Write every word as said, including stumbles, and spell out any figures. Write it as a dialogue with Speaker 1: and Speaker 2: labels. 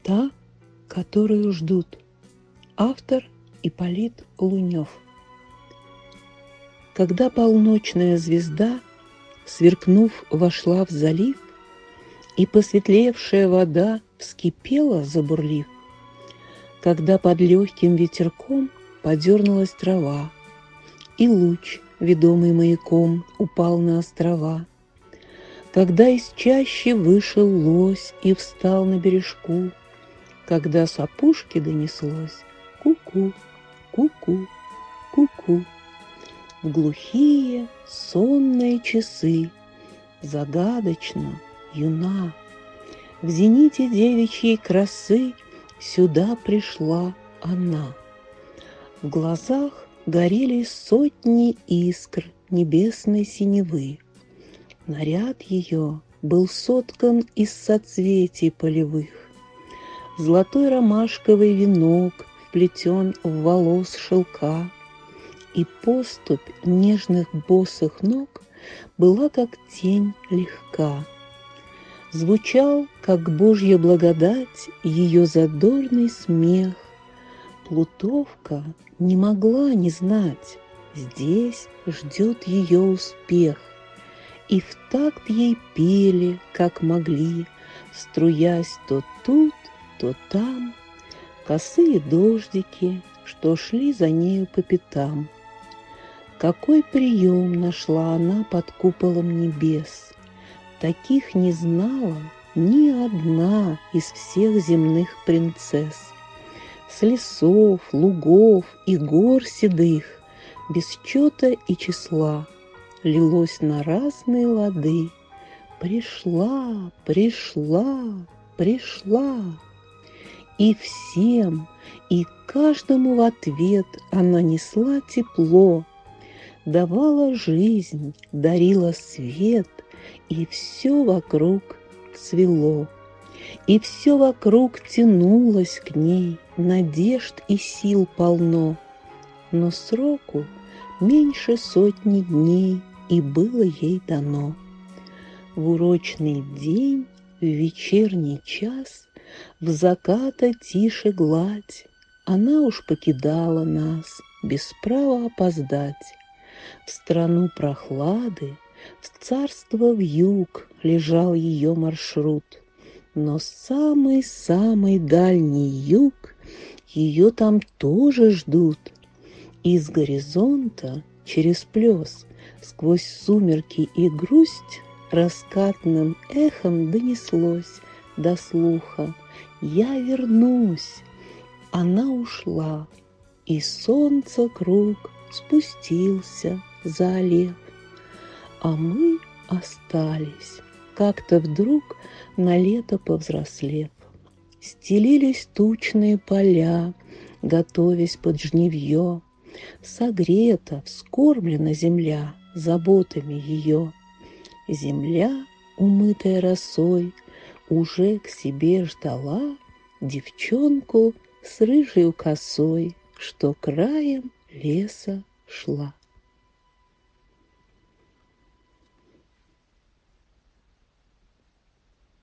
Speaker 1: Та, которую ждут. Автор Ипполит Лунев. Когда полночная звезда, сверкнув, вошла в залив, и посветлевшая вода вскипела, забурлив, когда под легким ветерком подернулась трава, и луч, ведомый маяком, упал на острова, когда из чащи вышел лось и встал на бережку, когда с опушки донеслось ку-ку, ку-ку, ку-ку. В глухие сонные часы загадочно, юна, в зените девичьей красы сюда пришла она. В глазах горели сотни искр небесной синевы. Наряд ее был соткан из соцветий полевых. Золотой ромашковый венок вплетен в волос шелка, и поступь нежных босых ног была, как тень, легка. Звучал, как Божья благодать, ее задорный смех. Плутовка не могла не знать, здесь ждет ее успех. И в такт ей пели, как могли, струясь то тут, то там, косые дождики, что шли за нею по пятам. Какой прием нашла она под куполом небес! Таких не знала ни одна из всех земных принцесс. С лесов, лугов и гор седых, без счета и числа, лилось на разные лады: пришла, пришла, пришла. И всем, и каждому в ответ она несла тепло, давала жизнь, дарила свет, и все вокруг цвело. И все вокруг тянулось к ней, надежд и сил полно. Но сроку меньше сотни дней и было ей дано. В урочный день, в вечерний час, в заката тише гладь, она уж покидала нас, без права опоздать. В страну прохлады, в царство вьюг лежал ее маршрут, но самый-самый дальний юг ее там тоже ждут. Из горизонта через плес, сквозь сумерки и грусть, раскатным эхом донеслось до слуха: «Я вернусь». Она ушла, и солнце круг спустился, залив, а мы остались, как-то вдруг на лето повзрослев. Стелились тучные поля, готовясь под жнивье. Согрета, вскормлена земля заботами ее. Земля, умытая росой, уже к себе ждала девчонку с рыжей косой, что краем леса шла.